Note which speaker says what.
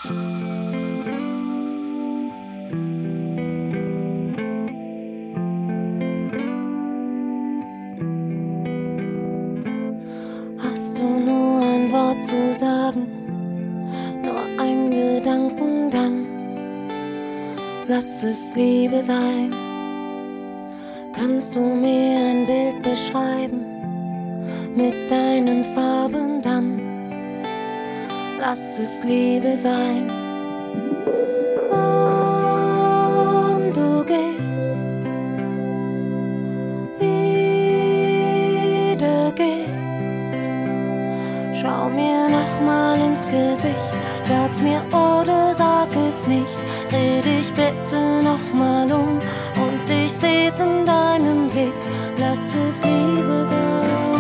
Speaker 1: Hast du nur ein Wort zu sagen, nur ein Gedanken, dann lass es Liebe sein. Kannst du mir ein Bild beschreiben mit deinen Farben, dann lass es Liebe sein. Und du gehst, wieder gehst. Schau mir nochmal ins Gesicht, sag's mir oder sag es nicht. Dreh dich bitte nochmal um und ich seh's in deinem Blick. Lass es Liebe sein.